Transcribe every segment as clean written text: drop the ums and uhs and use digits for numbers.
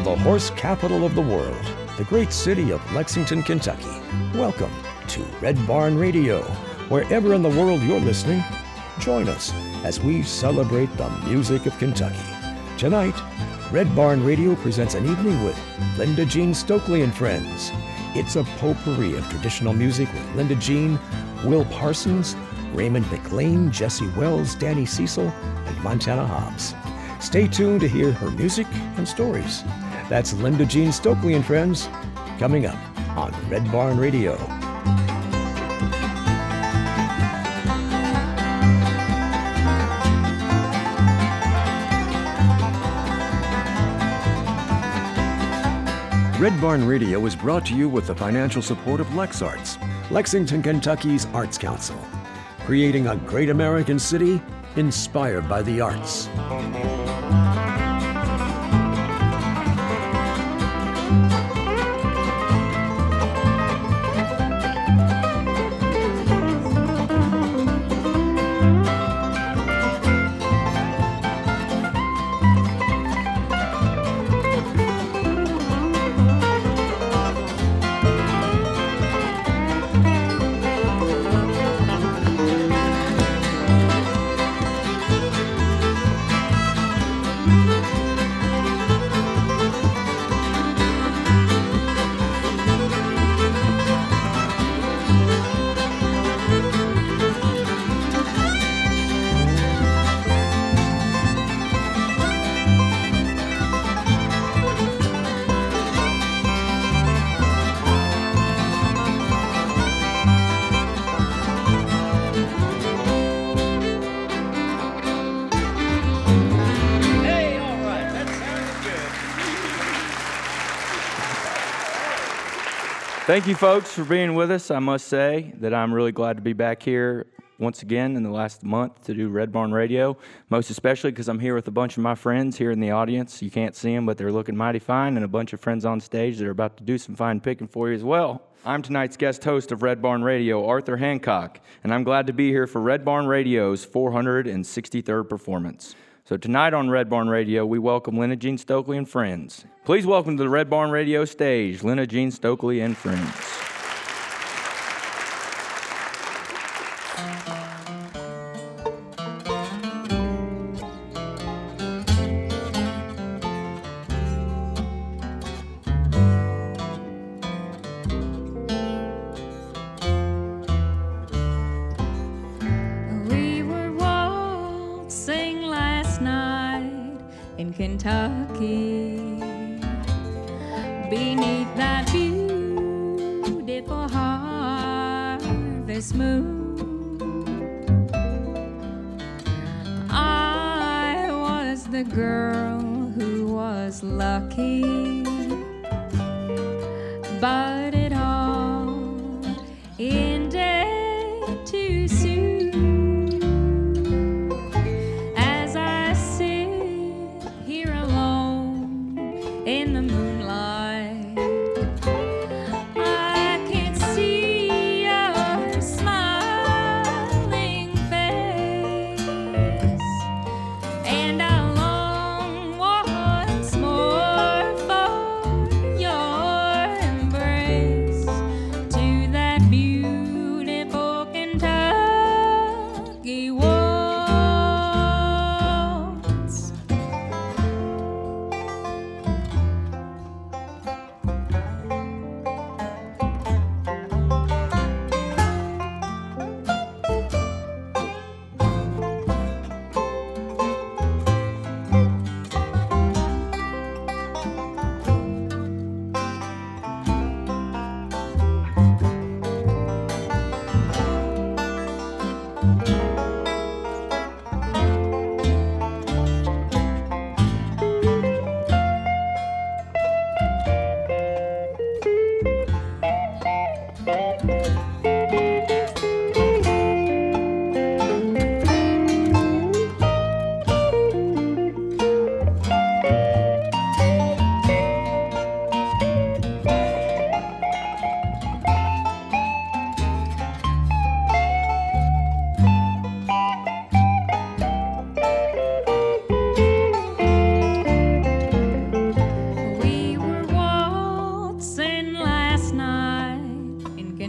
From the horse capital of the world, the great city of Lexington, Kentucky, welcome to Red Barn Radio. Wherever in the world you're listening, join us as we celebrate the music of Kentucky. Tonight, Red Barn Radio presents an evening with Linda Jean Stokely and Friends. It's a potpourri of traditional music with Linda Jean, Will Parsons, Raymond McLean, Jesse Wells, Danny Cecil, and Montana Hobbs. Stay tuned to hear her music and stories. That's Linda Jean Stokely and Friends, coming up on Red Barn Radio. Red Barn Radio is brought to you with the financial support of LexArts, Lexington, Kentucky's Arts Council, creating a great American city inspired by the arts. Thank you, folks, for being with us. I must say that I'm really glad to be back here once again in the last month to do Red Barn Radio, most especially because I'm here with a bunch of my friends here in the audience. You can't see them, but they're looking mighty fine, and a bunch of friends on stage that are about to do some fine picking for you as well. I'm tonight's guest host of Red Barn Radio, Arthur Hancock, and I'm glad to be here for Red Barn Radio's 463rd performance. So tonight on Red Barn Radio, we welcome Linda Jean Stokely and Friends. Please welcome to the Red Barn Radio stage, Linda Jean Stokely and Friends. Kentucky, beneath that beautiful harvest moon, I was the girl who was lucky, but it all ended too soon. In the moonlight, I can see your smiling face, and I long once more for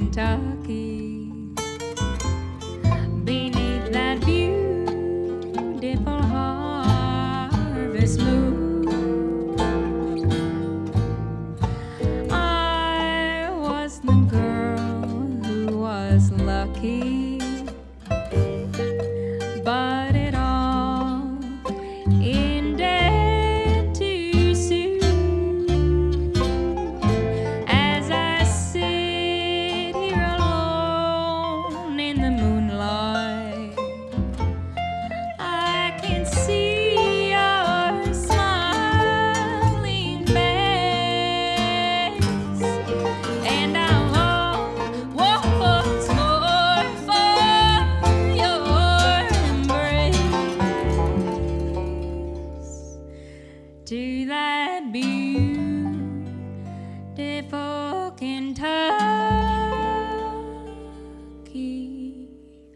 Kentucky. Beneath that beautiful harvest moon, I was the girl who was lucky, but it all ended too soon. As I sit here alone in the moonlight, I can see your smiling face, and I long once more for your embrace. To that beautiful Kentucky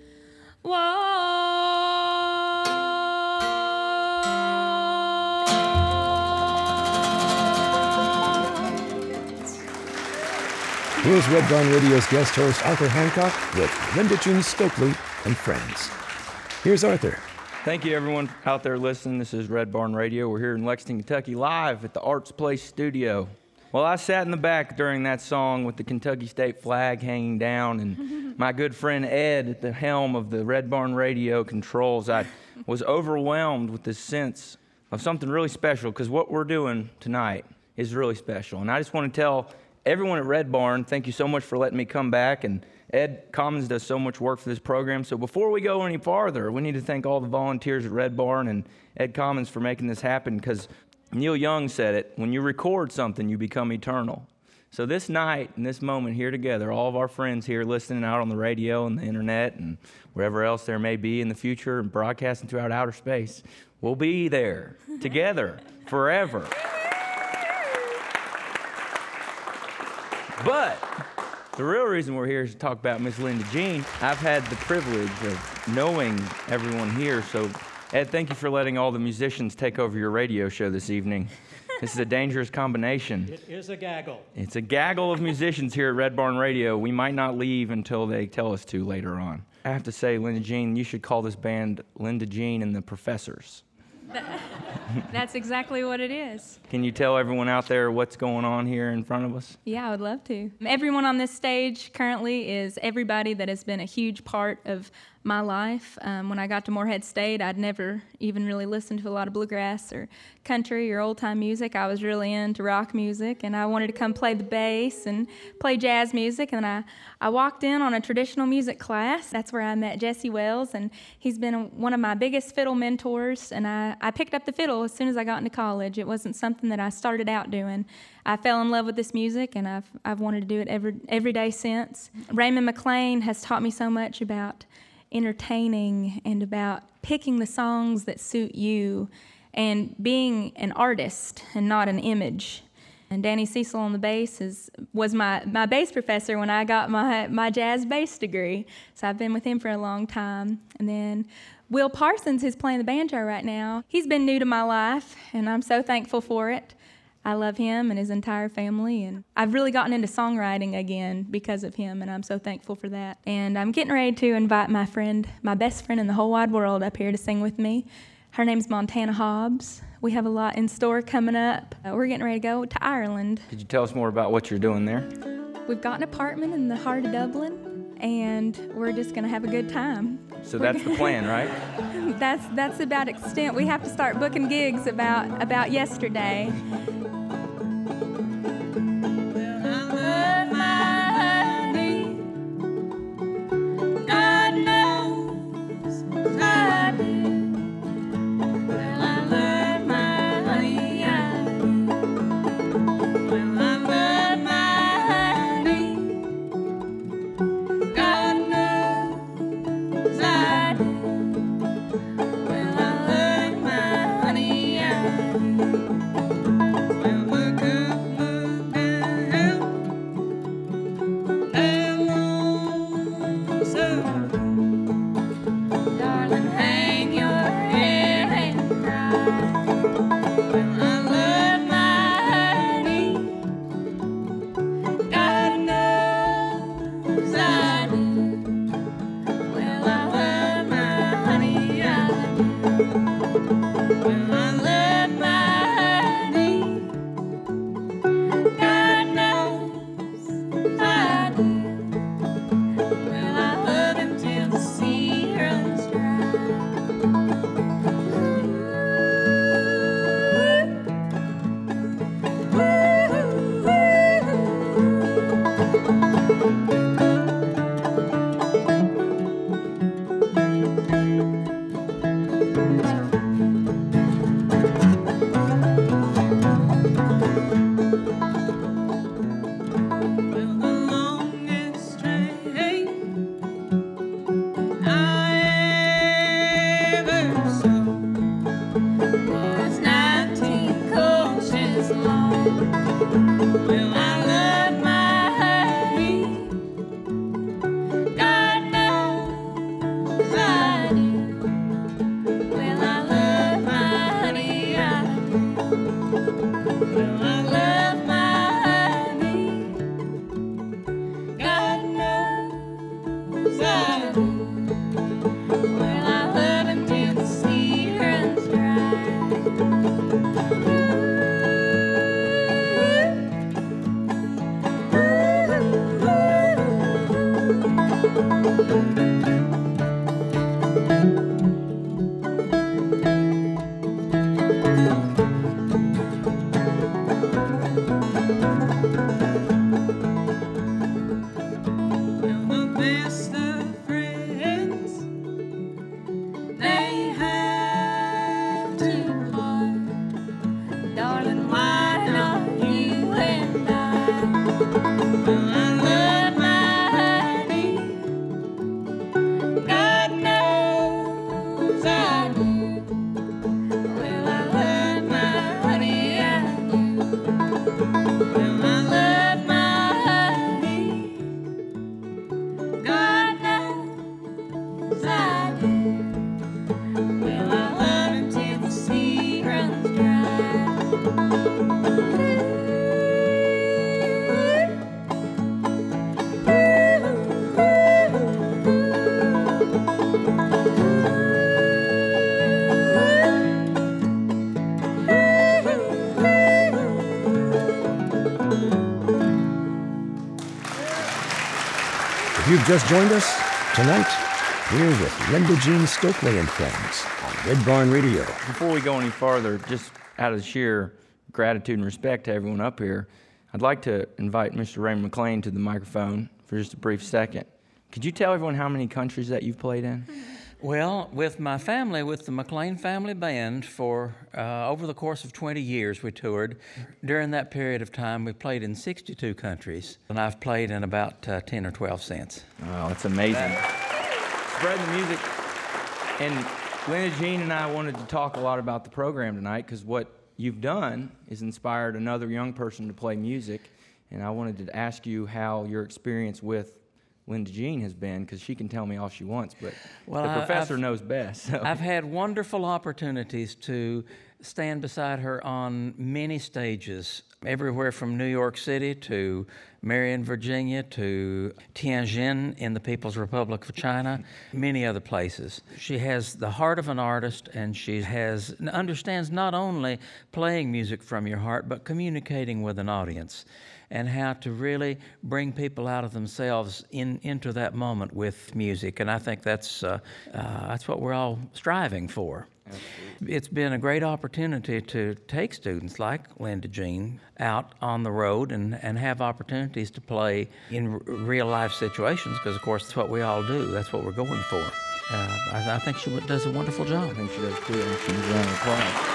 waltz. Here's Red Barn Radio's guest host, Arthur Hancock, with Linda Jean Stokely and friends. Here's Arthur. Thank you, everyone out there listening. This is Red Barn Radio. We're here in Lexington, Kentucky, live at the Arts Place studio. Well, I sat in the back during that song with the Kentucky State flag hanging down, and my good friend Ed at the helm of the Red Barn Radio controls. I was overwhelmed with this sense of something really special, because what we're doing tonight is really special. And I just want to tell everyone at Red Barn, thank you so much for letting me come back. And Ed Commons does so much work for this program. So before we go any farther, we need to thank all the volunteers at Red Barn and Ed Commons for making this happen, because Neil Young said it, when you record something, you become eternal. So this night and this moment here together, all of our friends here listening out on the radio and the internet and wherever else there may be in the future and broadcasting throughout outer space, we'll be there together forever. But the real reason we're here is to talk about Miss Linda Jean. I've had the privilege of knowing everyone here, so Ed, thank you for letting all the musicians take over your radio show this evening. This is a dangerous combination. It is a gaggle. It's a gaggle of musicians here at Red Barn Radio. We might not leave until they tell us to later on. I have to say, Linda Jean, you should call this band Linda Jean and the Professors. That's exactly what it is. Can you tell everyone out there what's going on here in front of us? Yeah, I would love to. Everyone on this stage currently is everybody that has been a huge part of my life. When I got to Morehead State, I'd never even really listened to a lot of bluegrass or country or old-time music. I was really into rock music, and I wanted to come play the bass and play jazz music. And I walked in on a traditional music class. That's where I met Jesse Wells, and he's been one of my biggest fiddle mentors. And I picked up the fiddle as soon as I got into college. It wasn't something that I started out doing. I fell in love with this music, and I've wanted to do it every day since. Raymond McLean has taught me so much about entertaining and about picking the songs that suit you and being an artist and not an image. And Danny Cecil on the bass was my bass professor when I got my jazz bass degree. So I've been with him for a long time. And then Will Parsons, who's playing the banjo right now, he's been new to my life, and I'm so thankful for it. I love him and his entire family, and I've really gotten into songwriting again because of him, and I'm so thankful for that. And I'm getting ready to invite my best friend in the whole wide world up here to sing with me. Her name's Montana Hobbs. We have a lot in store coming up. We're getting ready to go to Ireland. Could you tell us more about what you're doing there? We've got an apartment in the heart of Dublin, and we're just going to have a good time. So that's the plan, right? That's about extent. We have to start booking gigs about yesterday. If you've just joined us, tonight, we're with Linda Jean Stokely and Friends on Red Barn Radio. Before we go any farther, just out of sheer gratitude and respect to everyone up here, I'd like to invite Mr. Raymond McLean to the microphone for just a brief second. Could you tell everyone how many countries that you've played in? Well, with my family, with the McLean Family Band, for over the course of 20 years we toured. During that period of time, we played in 62 countries, and I've played in about 10 or 12 since. Wow, that's amazing. Spread the music. And Linda Jean and I wanted to talk a lot about the program tonight because what you've done is inspired another young person to play music, and I wanted to ask you how your experience with Linda Jean has been, because she can tell me all she wants, but the professor knows best. So. I've had wonderful opportunities to stand beside her on many stages, everywhere from New York City to Marion, Virginia, to Tianjin in the People's Republic of China, many other places. She has the heart of an artist, and she understands not only playing music from your heart, but communicating with an audience, and how to really bring people out of themselves into that moment with music. And I think that's what we're all striving for. Absolutely. It's been a great opportunity to take students like Linda Jean out on the road and have opportunities to play in real-life situations, because, of course, that's what we all do. That's what we're going for. I think she does a wonderful job. I think she does, too. She's a round of applause.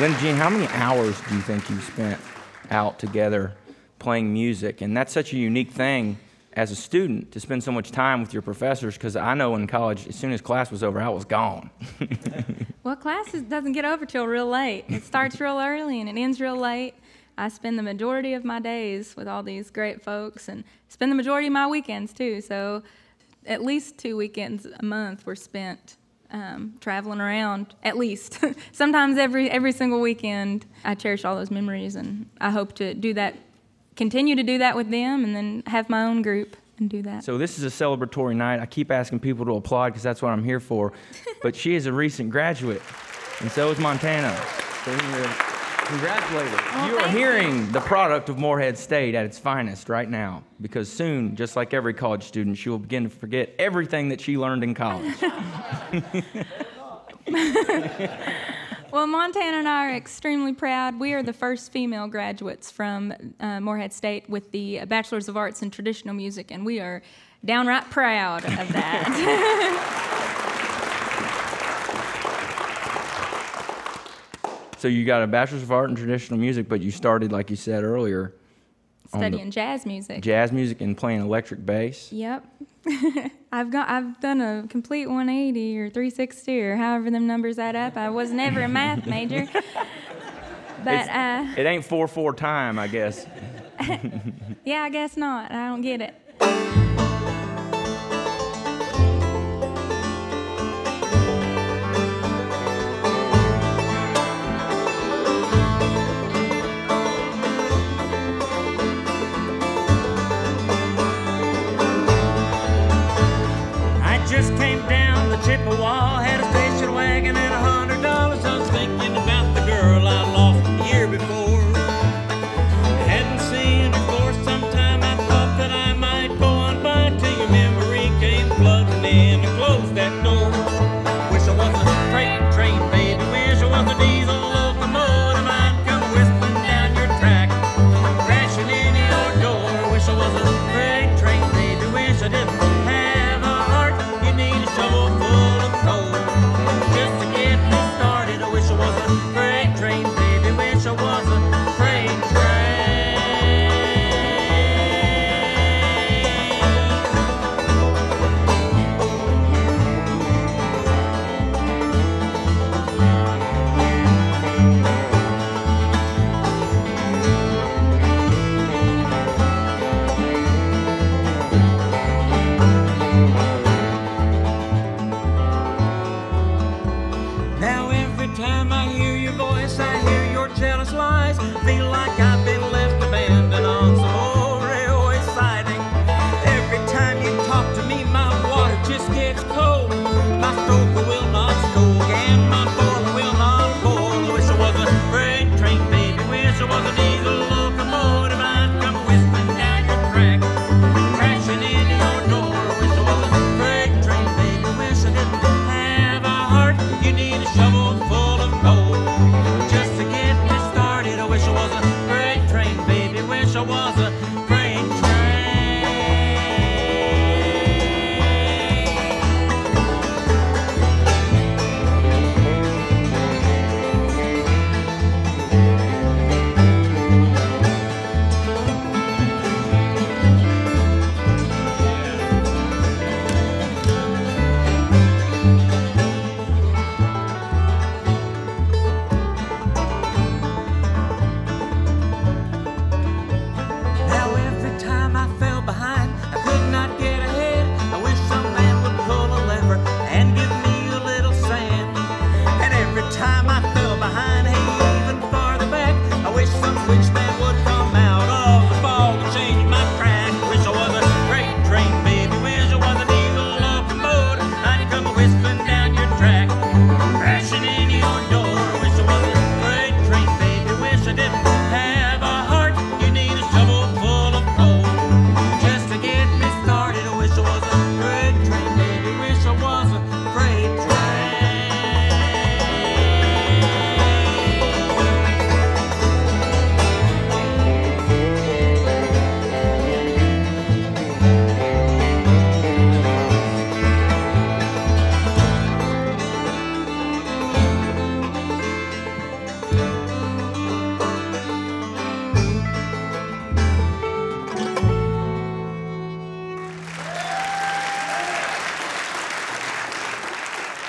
Linda Jean, how many hours do you think you spent out together playing music? And that's such a unique thing as a student to spend so much time with your professors, because I know in college, as soon as class was over, I was gone. Well, class doesn't get over till real late. It starts real early and it ends real late. I spend the majority of my days with all these great folks and spend the majority of my weekends too. So at least 2 weekends a month were spent traveling around, at least. Sometimes every single weekend. I cherish all those memories, and I hope to do that, continue to do that with them, and then have my own group and do that. So this is a celebratory night. I keep asking people to applaud because that's what I'm here for. But she is a recent graduate, and so is Montana. So congratulations. Well, You are thank hearing the product of Morehead State at its finest right now, because soon, just like every college student, she will begin to forget everything that she learned in college. Well, Montana and I are extremely proud. We are the first female graduates from Morehead State with the Bachelor's of Arts in Traditional Music, and we are downright proud of that. So you got a Bachelor's of Art in Traditional Music, but you started, like you said earlier, Studying jazz music. Jazz music and playing electric bass. Yep. I've done a complete 180 or 360 or however them numbers add up. I was never a math major. But it ain't 4/4 time, I guess. yeah, I guess not. I don't get it. Just came down the Chippewa, had a station wagon and $100. I was thinking about the girl I lost the year before. Hadn't seen her for some time. I thought that I might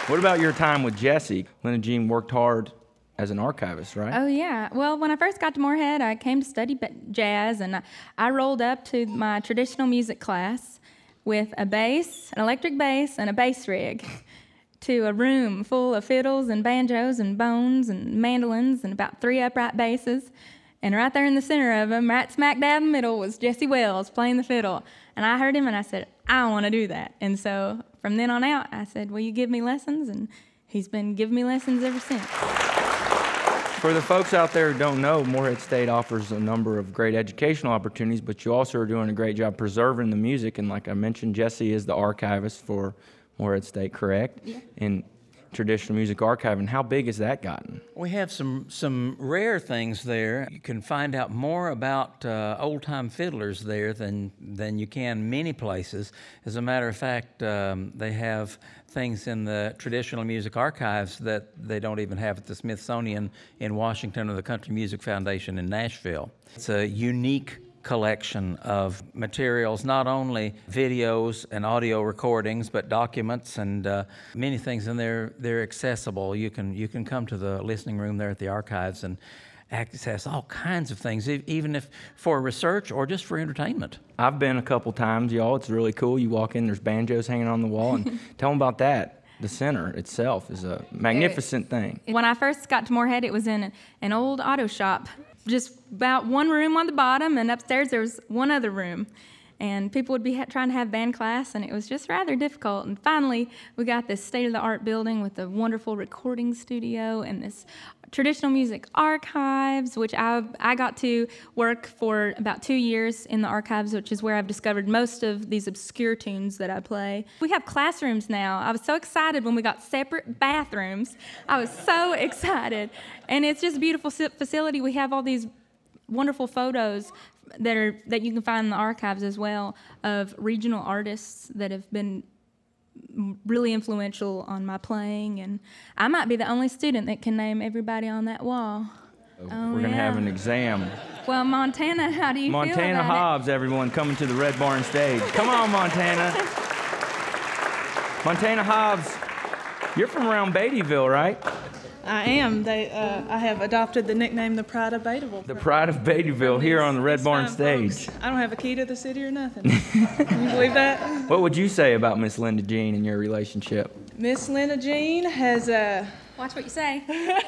What about your time with Jesse? Linda Jean worked hard as an archivist, right? Oh, yeah. Well, when I first got to Moorhead, I came to study jazz, and I rolled up to my traditional music class with a bass, an electric bass, and a bass rig to a room full of fiddles and banjos and bones and mandolins and about 3 upright basses. And right there in the center of them, right smack dab in the middle, was Jesse Wells playing the fiddle. And I heard him, and I said, I want to do that. And so from then on out, I said, will you give me lessons? And he's been giving me lessons ever since. For the folks out there who don't know, Moorhead State offers a number of great educational opportunities, but you also are doing a great job preserving the music. And like I mentioned, Jesse is the archivist for Moorhead State, correct? Yeah. In traditional music archiving. How big has that gotten? We have some rare things there. You can find out more about old-time fiddlers there than you can many places. As a matter of fact, they have things in the traditional music archives that they don't even have at the Smithsonian in Washington or the Country Music Foundation in Nashville. It's a unique collection of materials, not only videos and audio recordings, but documents and many things in there. They're accessible. You can come to the listening room there at the archives and access all kinds of things, even if for research or just for entertainment. I've been a couple times, y'all. It's really cool. You walk in, there's banjos hanging on the wall, and tell them about that. The center itself is a magnificent thing. When I first got to Moorhead, it was in an old auto shop. Just about one room on the bottom, and upstairs there was one other room. And people would be trying to have band class, and it was just rather difficult. And finally, we got this state-of-the-art building with a wonderful recording studio and this traditional music archives, which I got to work for about 2 years in the archives, which is where I've discovered most of these obscure tunes that I play. We have classrooms now. I was so excited when we got separate bathrooms. I was so excited. And it's just a beautiful facility. We have all these wonderful photos that you can find in the archives as well of regional artists that have been really influential on my playing, and I might be the only student that can name everybody on that wall. We're going to have an exam. Well, Montana, how do you feel about Montana Hobbs, everyone, coming to the Red Barn stage. Come on, Montana. Montana Hobbs, you're from around Beattyville, right? I am. I have adopted the nickname the Pride of Beattyville. The Pride of Beattyville here on the Red Barn stage. Folks. I don't have a key to the city or nothing. Can you believe that? What would you say about Miss Linda Jean and your relationship? Miss Linda Jean has Watch what you say.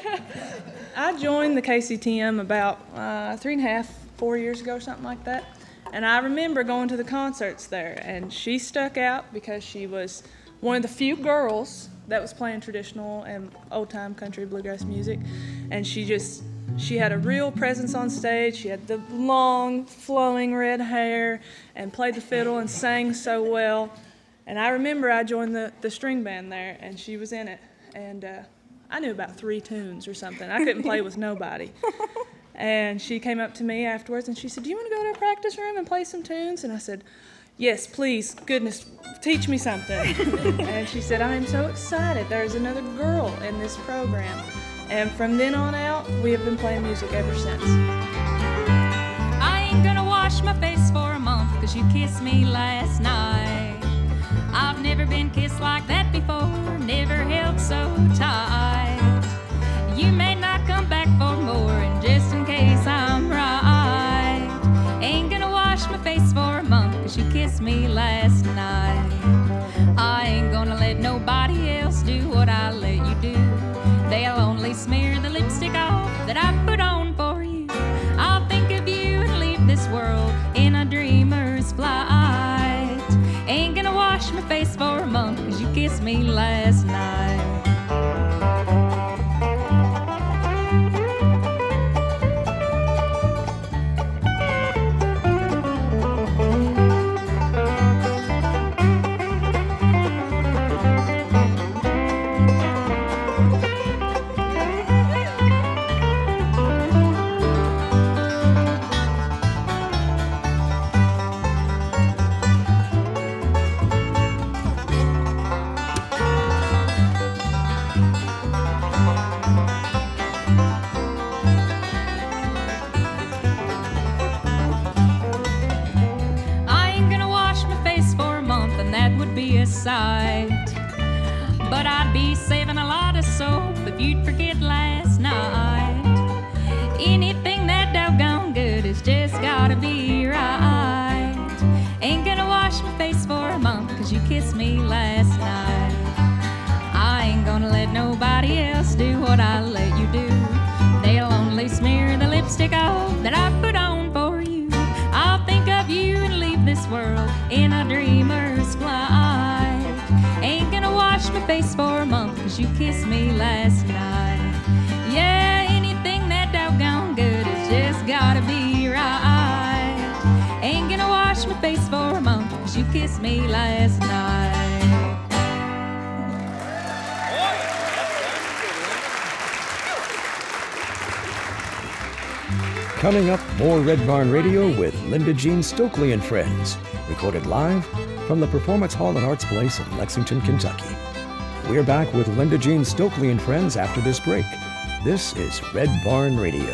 I joined the KCTM about 3.5, 4 years ago, something like that. And I remember going to the concerts there, and she stuck out because she was one of the few girls that was playing traditional and old-time country bluegrass music, and she had a real presence on stage. She had the long, flowing red hair and played the fiddle and sang so well. And I remember I joined the string band there, and she was in it, and I knew about 3 tunes or something. I couldn't play with nobody. And she came up to me afterwards, and she said, do you want to go to our practice room and play some tunes? And I said, yes, please, goodness, teach me something. And she said, I am so excited. There's another girl in this program. And from then on out, we have been playing music ever since. I ain't gonna wash my face for a month, 'cause you kissed me last night. I've never been kissed like that before, never held so tight. You may not come back for more, and just in case I'm right, ain't gonna wash my face for a month, 'cause you kissed me last night. I ain't gonna let nobody else do what I let you do. They'll only smear the lipstick off that I put on for you. I'll think of you and leave this world in a dreamer's flight. Ain't gonna wash my face for a month, 'cause you kissed me last night. Sight, but I'd be be saving a lot of soap if you'd forget last night. Anything that doggone good has just gotta be right. Ain't gonna wash my face for a month 'cause you kissed me last night. I ain't gonna let nobody else do what I let you do. They'll only smear the lipstick off that I put on for you. I'll think of you and leave this world in a dreamer's flight. Ain't gonna wash my face for a month 'cause you kissed me last night. Yeah, anything that doggone good has just gotta be right. Ain't gonna wash my face for a month 'cause you kissed me last night. Coming up, more Red Barn Radio with Linda Jean Stokely and Friends, recorded live from the Performance Hall and Arts Place in Lexington, Kentucky. We're back with Linda Jean Stokely and Friends after this break. This is Red Barn Radio.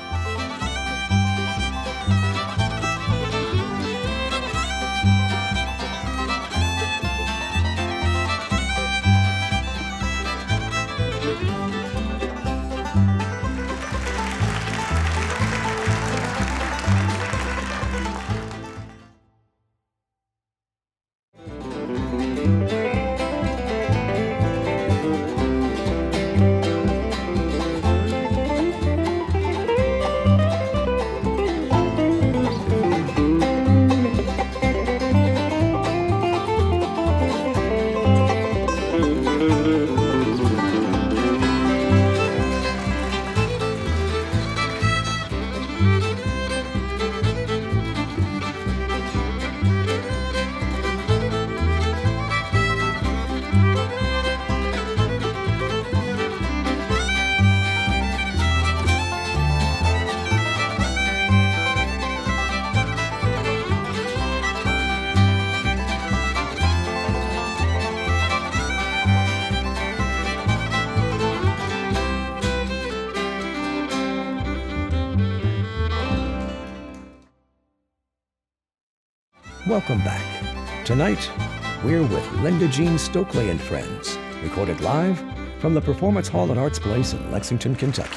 Welcome back. Tonight, we're with Linda Jean Stokely and Friends, recorded live from the Performance Hall and Arts Place in Lexington, Kentucky.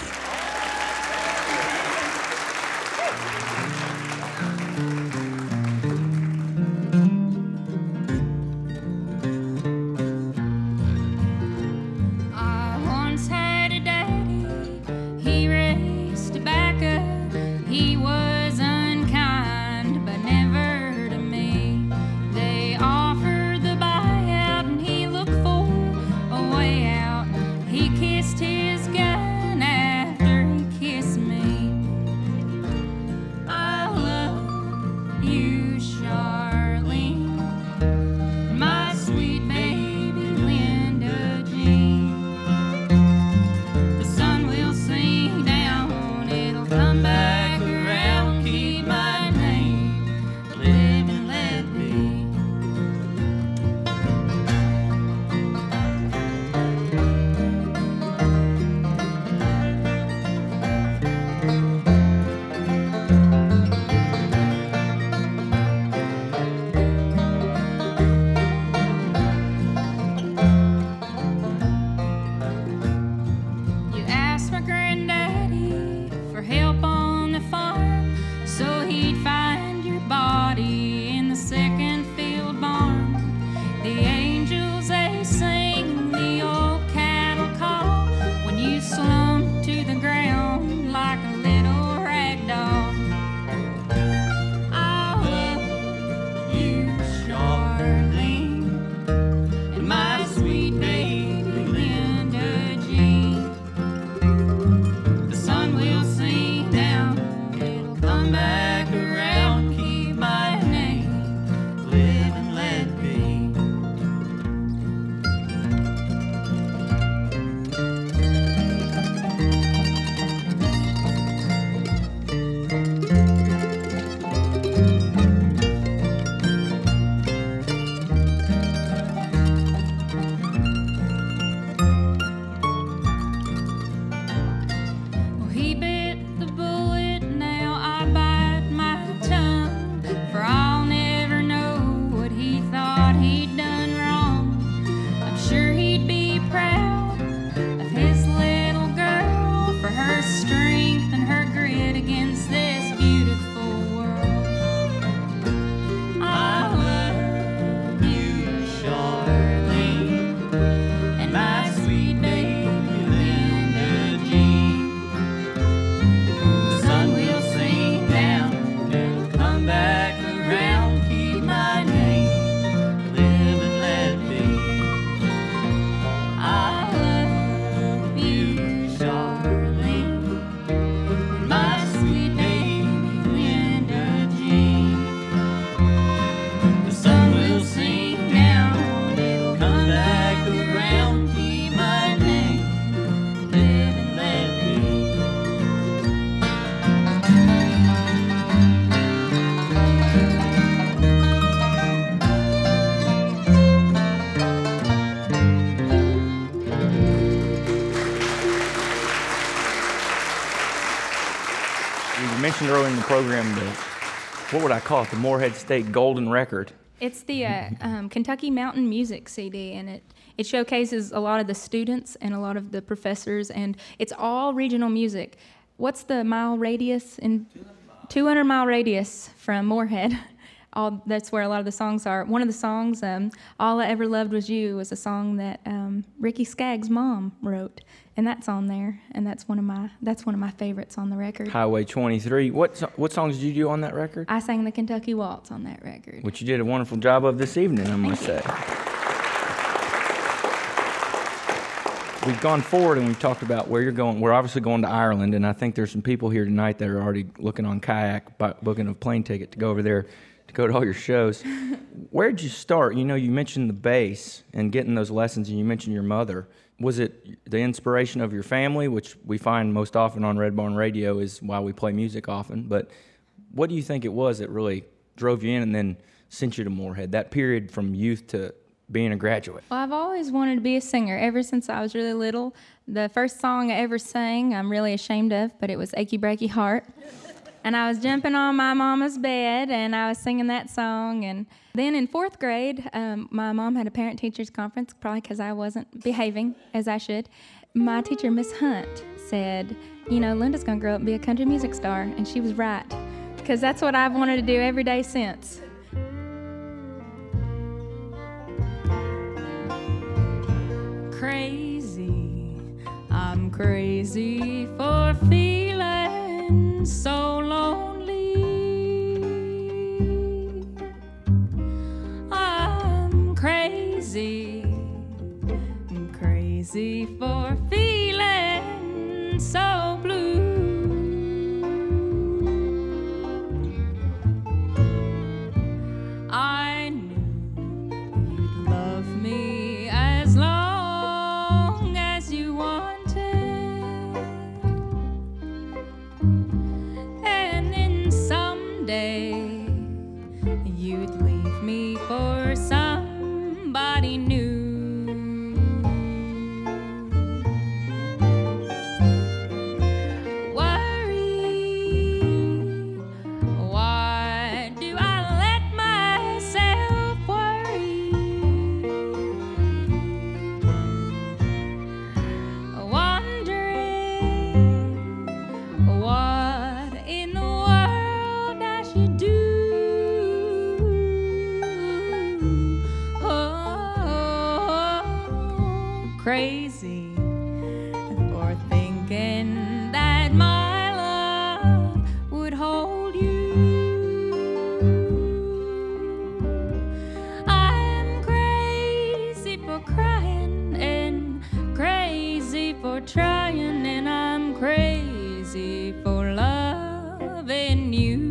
I once had a daddy, he raised tobacco. He was unkind, but never to me. They offered the buyout and he looked for a way out. He kissed his gun after he kissed me. I love you, Charlene, my sweet baby Linda Jean. The sun will sink down, it'll come back around. Keep my name, live and let be. You asked my granddaddy for help on the farm, so he'd find your body in the second field barn. The angels, they sing the old cattle call when you slump to the ground like a little rag doll. I love you, Charlene, and my sweet baby Linda Jean. The sun will sink down, it'll come back around. Keep my name, mentioned earlier in the program what would I call it? The Morehead State Golden Record. It's the Kentucky Mountain Music CD, and it showcases a lot of the students and a lot of the professors, and it's all regional music. What's the mile radius? 200-mile radius from Morehead. That's where a lot of the songs are. One of the songs, All I Ever Loved Was You, was a song that Ricky Skaggs' mom wrote, and that's on there, and that's one of my favorites on the record. Highway 23. What songs did you do on that record? I sang the Kentucky Waltz on that record. Which you did a wonderful job of this evening, I must say. We've gone forward and we've talked about where you're going. We're obviously going to Ireland, and I think there's some people here tonight that are already looking on Kayak, booking a plane ticket to go over there to go to all your shows. Where'd you start? You know, you mentioned the bass and getting those lessons, and you mentioned your mother. Was it the inspiration of your family, which we find most often on Red Barn Radio is why we play music often, but what do you think it was that really drove you in and then sent you to Morehead, that period from youth to being a graduate? Well, I've always wanted to be a singer ever since I was really little. The first song I ever sang, I'm really ashamed of, but it was Achy Breaky Heart. And I was jumping on my mama's bed, and I was singing that song. And then in 4th grade, my mom had a parent-teachers conference, probably because I wasn't behaving as I should. My teacher, Miss Hunt, said, you know, Linda's going to grow up and be a country music star. And she was right, because that's what I've wanted to do every day since. Crazy, I'm crazy for feeling so lonely. I'm crazy for feeling so blue. I knew you'd love me as long as you wanted, and then someday you'd leave me for somebody new. Crazy for thinking that my love would hold you. I'm crazy for crying and crazy for trying, and I'm crazy for loving you.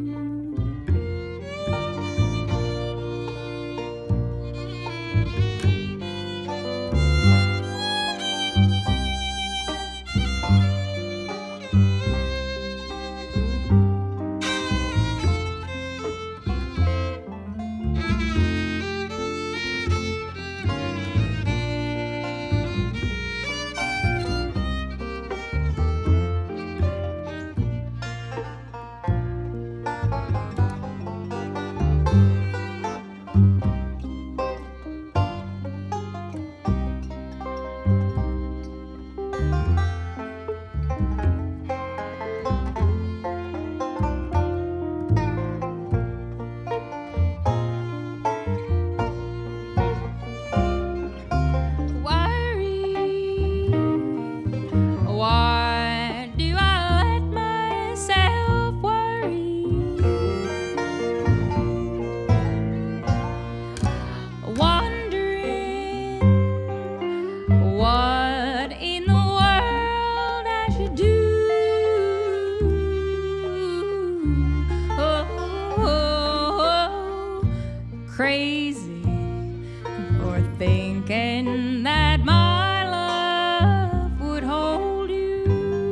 Crazy for thinking that my love would hold you.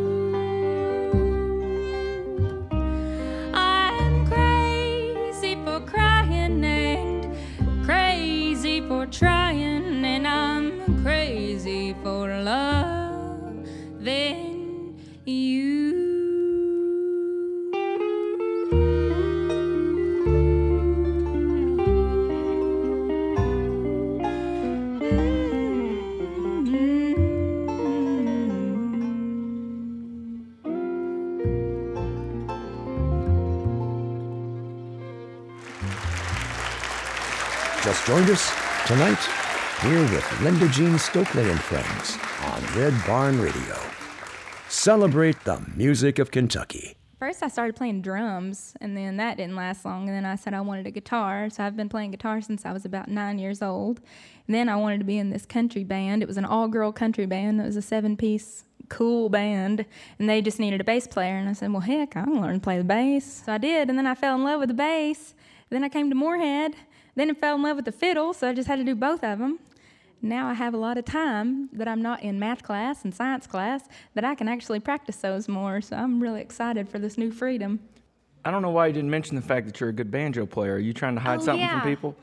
I'm crazy for crying and crazy for trying, and I'm crazy for loving you. Just joined us tonight here with Linda Jean Stokely and friends on Red Barn Radio. Celebrate the music of Kentucky. First, I started playing drums, and then that didn't last long. And then I said I wanted a guitar, so I've been playing guitar since I was about 9 years old. And then I wanted to be in this country band. It was an all-girl country band. It was a 7-piece cool band, and they just needed a bass player. And I said, well, heck, I can learn to play the bass. So I did, and then I fell in love with the bass. Then I came to Moorhead. Then I fell in love with the fiddle, so I just had to do both of them. Now I have a lot of time that I'm not in math class and science class that I can actually practice those more, so I'm really excited for this new freedom. I don't know why you didn't mention the fact that you're a good banjo player. Are you trying to hide something from people?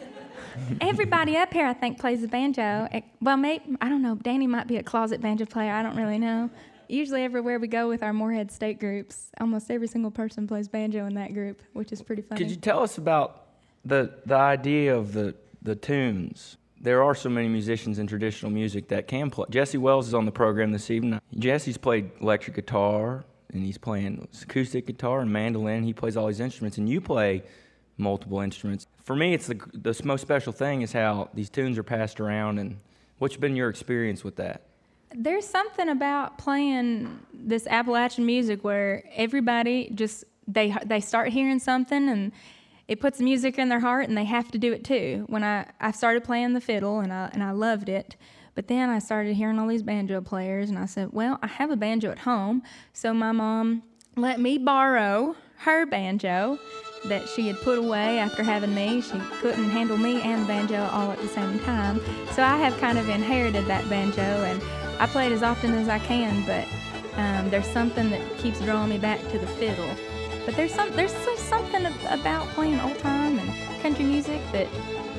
Everybody up here, I think, plays the banjo. Well, maybe, I don't know, Danny might be a closet banjo player. I don't really know. Usually everywhere we go with our Moorhead State groups, almost every single person plays banjo in that group, which is pretty funny. Could you tell us about the idea of the tunes? There are so many musicians in traditional music that can play. Jesse Wells is on the program this evening. Jesse's played electric guitar, and he's playing acoustic guitar and mandolin. He plays all these instruments, and you play multiple instruments. For me, it's the most special thing is how these tunes are passed around, and what's been your experience with that? There's something about playing this Appalachian music where everybody just, they start hearing something, and it puts music in their heart, and they have to do it too. When I started playing the fiddle, and I loved it, but then I started hearing all these banjo players, and I said, well, I have a banjo at home, so my mom let me borrow her banjo that she had put away after having me. She couldn't handle me and the banjo all at the same time, so I have kind of inherited that banjo, and I play it as often as I can, but there's something that keeps drawing me back to the fiddle. But there's something about playing old time and country music that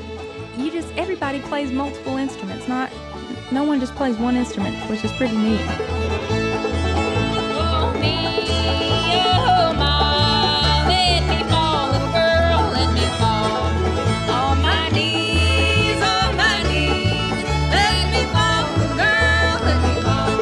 everybody plays multiple instruments. No one just plays one instrument, which is pretty neat. Oh, me, oh, my, let me fall, little girl, let me fall. On my knees, let me fall, little girl, let me fall.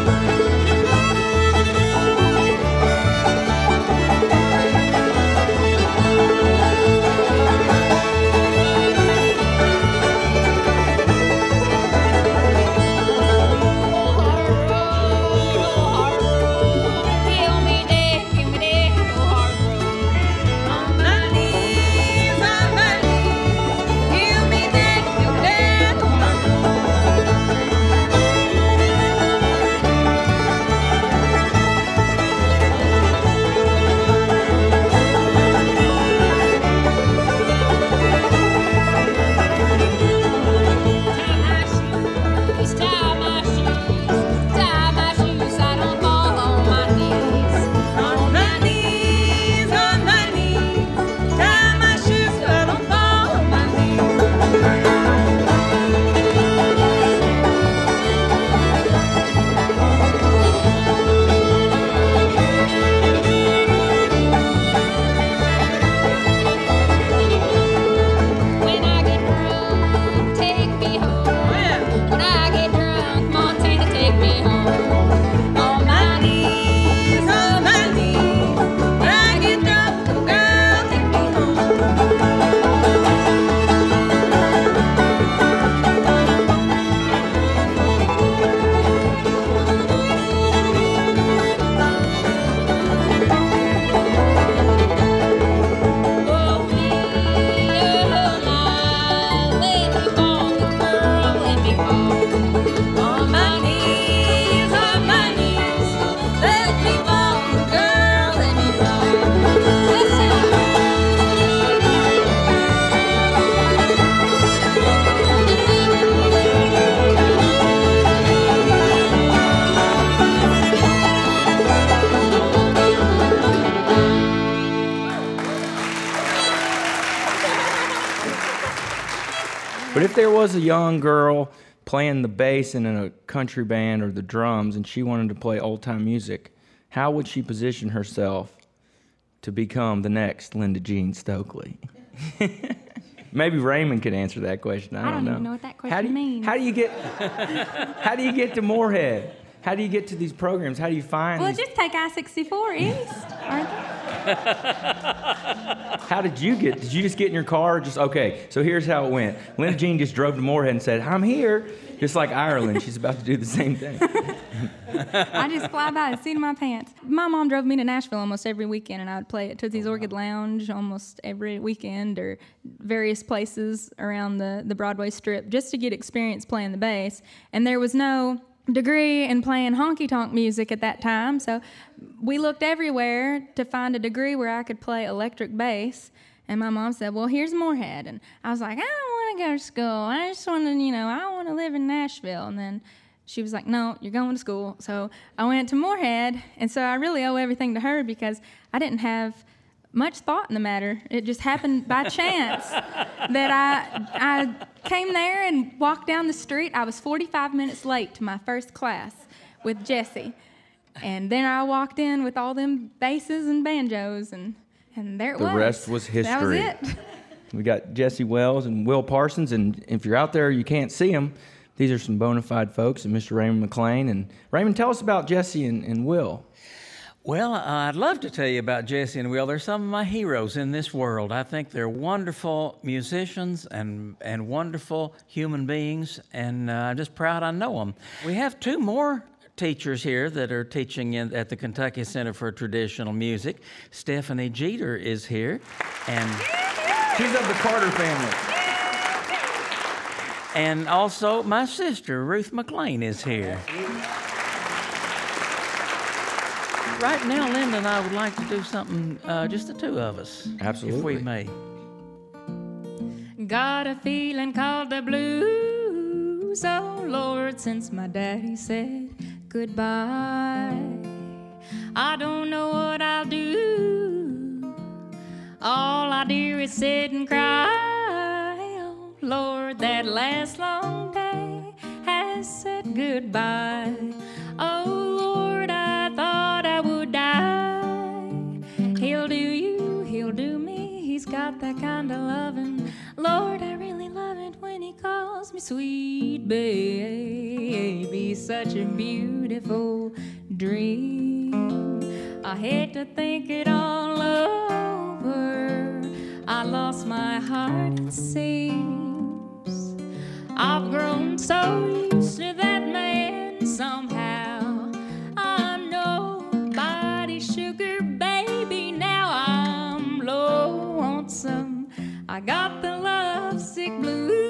But if there was a young girl playing the bass in a country band or the drums and she wanted to play old-time music, how would she position herself to become the next Linda Jean Stokely? Maybe Raymond could answer that question. I don't know. Even know what that question means. How do you get to Moorhead? How do you get to these programs? How do you find Well, these? just take I-64 east, aren't they? How did you just get in your car? Okay, so here's how it went. Linda Jean just drove to Moorhead and said, I'm here. Just like Ireland, she's about to do the same thing. I just fly by the seat of my pants. My mom drove me to Nashville almost every weekend, and I would play at Tootsie's Orchid Lounge almost every weekend, or various places around the Broadway Strip, just to get experience playing the bass. And there was no degree in playing honky-tonk music at that time, so we looked everywhere to find a degree where I could play electric bass. And my mom said, well, here's Moorhead. And I was like, I don't want to go to school. I just want to, I want to live in Nashville. And then she was like, no, you're going to school. So I went to Moorhead. And so I really owe everything to her because I didn't have much thought in the matter. It just happened by chance that I came there and walked down the street. I was 45 minutes late to my first class with Jesse. And then I walked in with all them basses and banjos, and there it was. The rest was history. That was it. We got Jesse Wells and Will Parsons, and if you're out there, you can't see them. These are some bona fide folks, and Mr. Raymond McLean. And Raymond, tell us about Jesse and Will. Well, I'd love to tell you about Jesse and Will. They're some of my heroes in this world. I think they're wonderful musicians and wonderful human beings, and I'm just proud I know them. We have two more teachers here that are teaching at the Kentucky Center for Traditional Music. Stephanie Jeter is here, and she's of the Carter family. And also my sister, Ruth McLean, is here. Right now, Linda and I would like to do something, just the two of us. Absolutely. If we may. Got a feeling called the blues, oh Lord, since my daddy said goodbye. I don't know what I'll do. All I do is sit and cry. Oh Lord, that last long day has said goodbye. Oh Lord, I thought I would die. He'll do you, he'll do me. He's got that kind of loving. Lord, I really love it when he calls me sweet baby. Such a beautiful dream. I hate to think it all over. I lost my heart, it seems. I've grown so used to that man somehow. I'm nobody's sugar baby. Now I'm lonesome. I got the lovesick blues.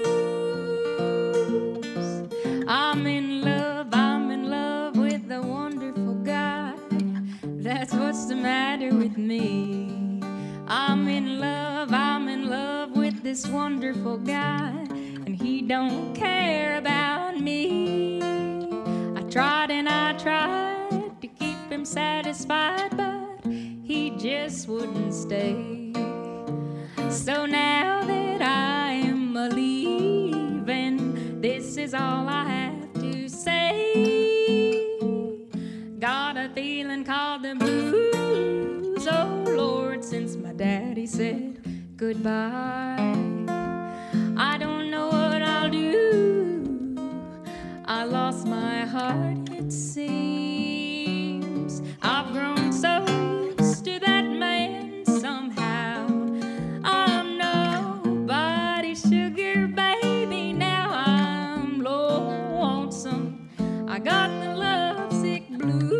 I'm in love with the wonderful guy. That's what's the matter with me. I'm in love with this wonderful guy, and he don't care about me. I tried and I tried to keep him satisfied, but he just wouldn't stay. So now that I am a-leaving, this is all I have to say. Got a feeling called the blues, oh Lord, since my daddy said goodbye. I don't know what I'll do. I lost my heart, it seems. I've grown so used to that man somehow. I'm nobody's sugar baby. Now I'm lonesome. I got the lovesick blues.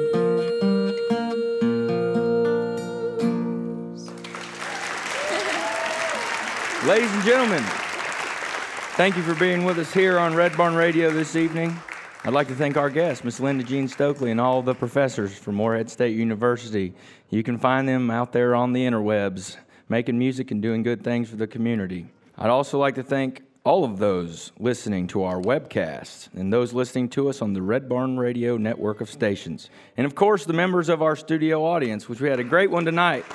Ladies and gentlemen, thank you for being with us here on Red Barn Radio this evening. I'd like to thank our guests, Miss Linda Jean Stokely, and all the professors from Moorhead State University. You can find them out there on the interwebs, making music and doing good things for the community. I'd also like to thank all of those listening to our webcast and those listening to us on the Red Barn Radio network of stations. And of course, the members of our studio audience, which we had a great one tonight.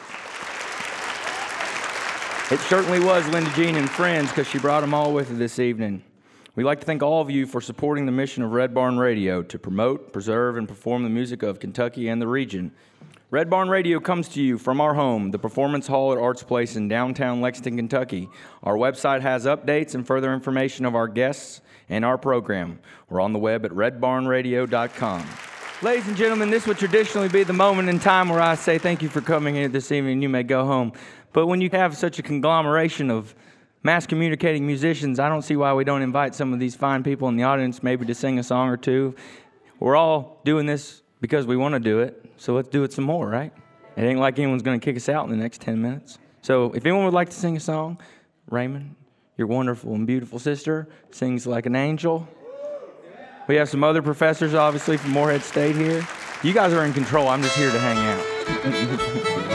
It certainly was Linda Jean and friends, because she brought them all with her this evening. We'd like to thank all of you for supporting the mission of Red Barn Radio to promote, preserve, and perform the music of Kentucky and the region. Red Barn Radio comes to you from our home, the Performance Hall at Arts Place in downtown Lexington, Kentucky. Our website has updates and further information of our guests and our program. We're on the web at redbarnradio.com. Ladies and gentlemen, this would traditionally be the moment in time where I say thank you for coming here this evening. You may go home. But when you have such a conglomeration of mass communicating musicians, I don't see why we don't invite some of these fine people in the audience maybe to sing a song or two. We're all doing this because we want to do it, so let's do it some more, right? It ain't like anyone's going to kick us out in the next 10 minutes. So if anyone would like to sing a song, Raymond, your wonderful and beautiful sister, sings like an angel. We have some other professors, obviously, from Morehead State here. You guys are in control. I'm just here to hang out.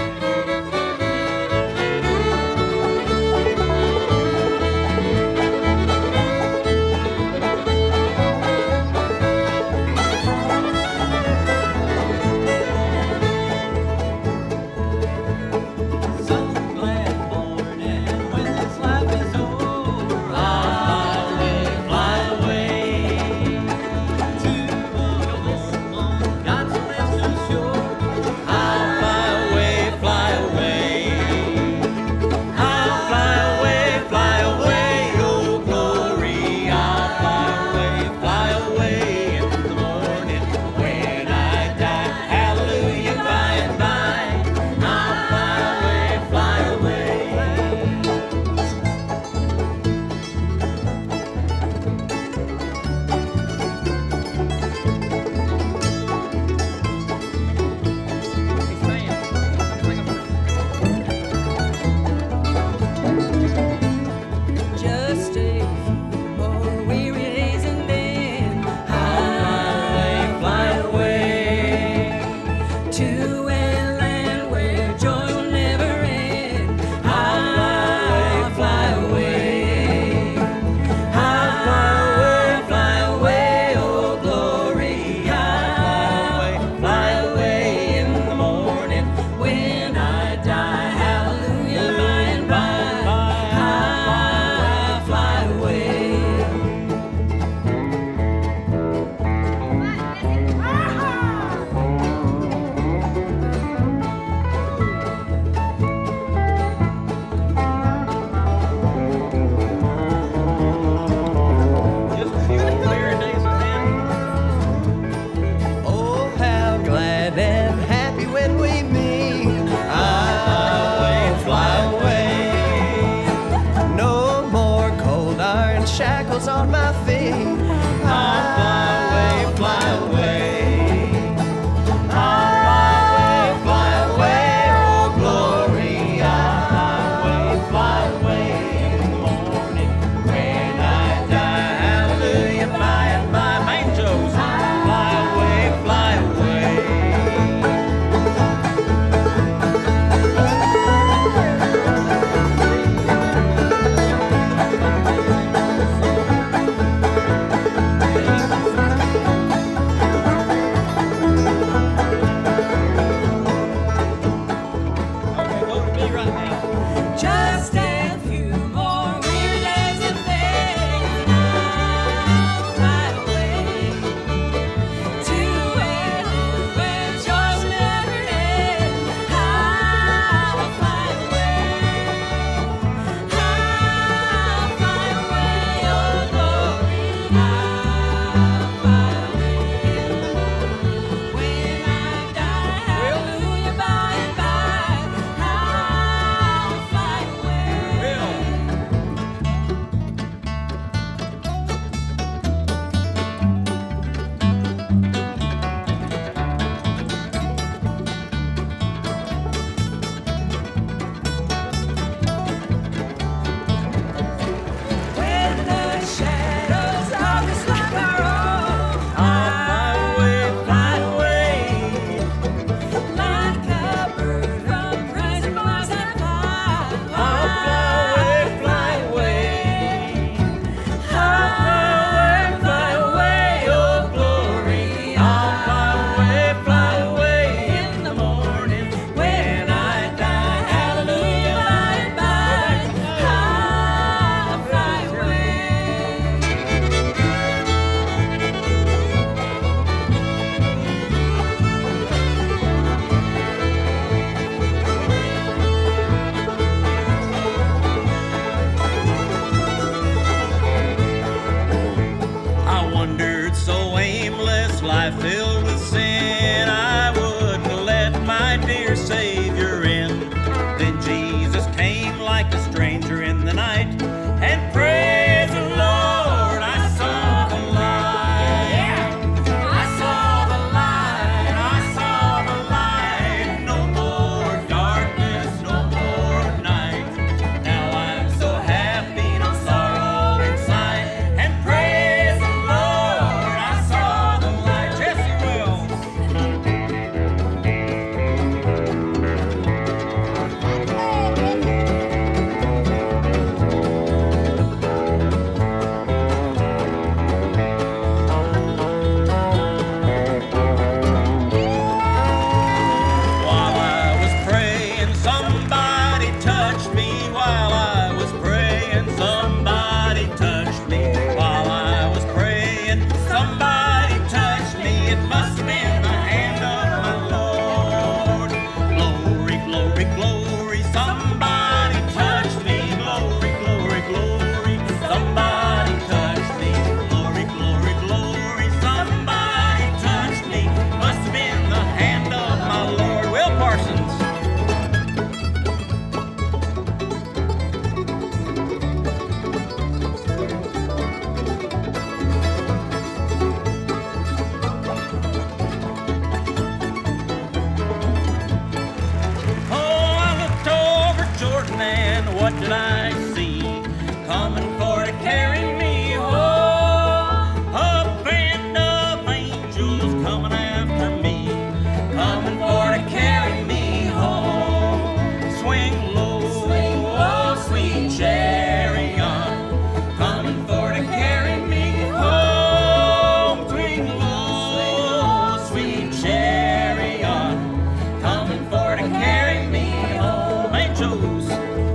coming for to carry me home. A band of angels coming after me, coming for to carry me home. Swing low, sweet chariot, coming for to carry me home. Swing low, sweet chariot, coming for to carry me home. Angels.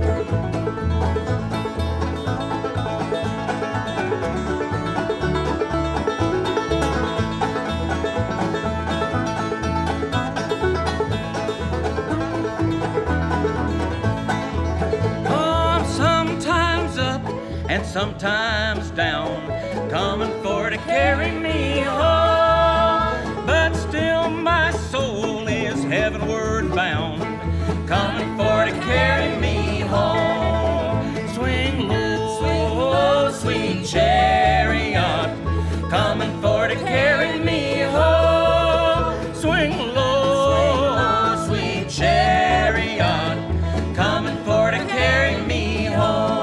And sometimes down, coming for to carry me home. But still my soul is heavenward bound, coming for to carry me home. Swing low, sweet chariot, coming for to carry me home. Swing low, sweet chariot, coming for to carry me home.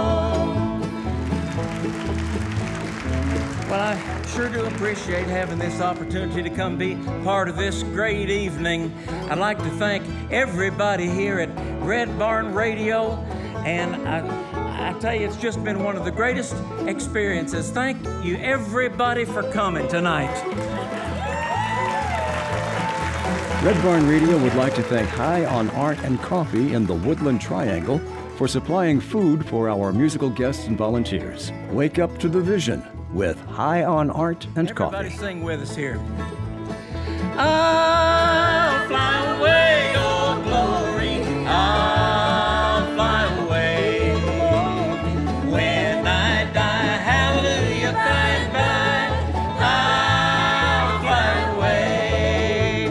Well, I sure do appreciate having this opportunity to come be part of this great evening. I'd like to thank everybody here at Red Barn Radio, and I tell you, it's just been one of the greatest experiences. Thank you, everybody, for coming tonight. Red Barn Radio would like to thank High on Art and Coffee in the Woodland Triangle for supplying food for our musical guests and volunteers. Wake up to the vision with High on Art and Coffee. Everybody sing with us here. I'll fly away, oh glory, I'll fly away. When I die, hallelujah, bye bye, I'll fly away.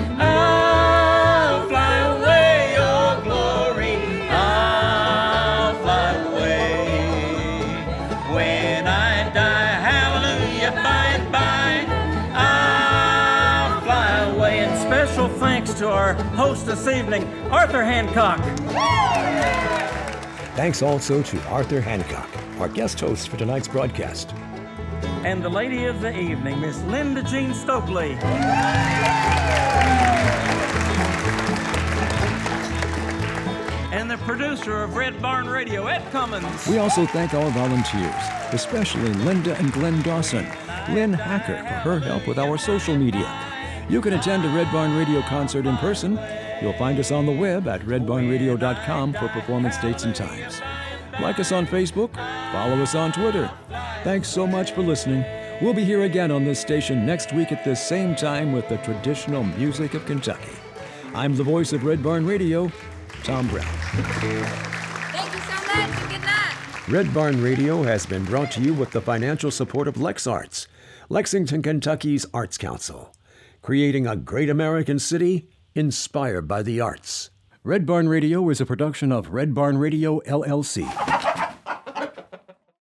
I'll fly away, oh glory, I'll fly away. When I die, hallelujah, bye bye, I'll fly away. And special thanks to our host this evening, Arthur Hancock. Thanks also to Arthur Hancock, our guest host for tonight's broadcast. And the lady of the evening, Miss Linda Jean Stokely. And the producer of Red Barn Radio, Ed Cummins. We also thank our volunteers, especially Linda and Glenn Dawson, Lynn Hacker for her help with our social media. You can attend a Red Barn Radio concert in person. You'll find us on the web at redbarnradio.com for performance dates and times. Like us on Facebook, follow us on Twitter. Thanks so much for listening. We'll be here again on this station next week at this same time with the traditional music of Kentucky. I'm the voice of Red Barn Radio, Tom Brown. Thank you so much and good night. Red Barn Radio has been brought to you with the financial support of LexArts, Lexington, Kentucky's Arts Council, creating a great American city inspired by the arts. Red Barn Radio is a production of Red Barn Radio, LLC.